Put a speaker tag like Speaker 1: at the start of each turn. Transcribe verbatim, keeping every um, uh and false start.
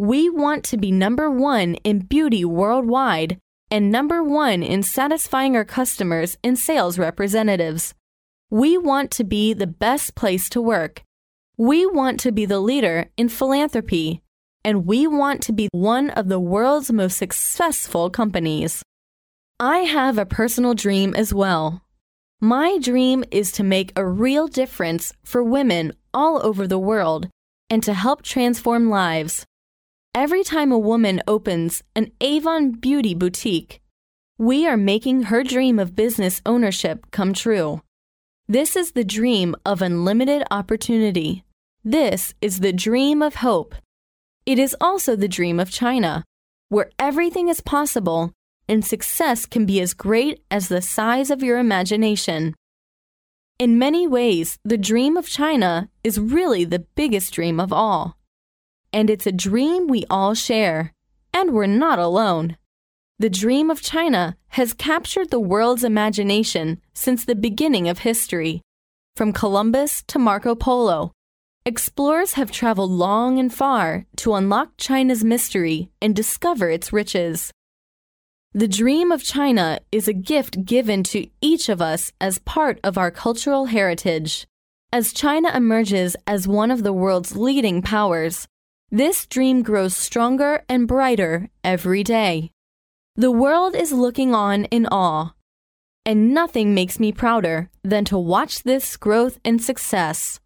Speaker 1: We want to be number one in beauty worldwide and number one in satisfying our customers and sales representatives. We want to be the best place to work. We want to be the leader in philanthropy. And we want to be one of the world's most successful companies. I have a personal dream as well. My dream is to make a real difference for women all over the world and to help transform lives. Every time a woman opens an Avon Beauty boutique, we are making her dream of business ownership come true. This is the dream of unlimited opportunity. This is the dream of hope. It is also the dream of China, where everything is possible and success can be as great as the size of your imagination. In many ways, the dream of China is really the biggest dream of all. And it's a dream we all share, and we're not alone. The dream of China has captured the world's imagination since the beginning of history. From Columbus to Marco Polo, explorers have traveled long and far to unlock China's mystery and discover its riches. The dream of China is a gift given to each of us as part of our cultural heritage. As China emerges as one of the world's leading powers, this dream grows stronger and brighter every day. The world is looking on in awe, and nothing makes me prouder than to watch this growth and success.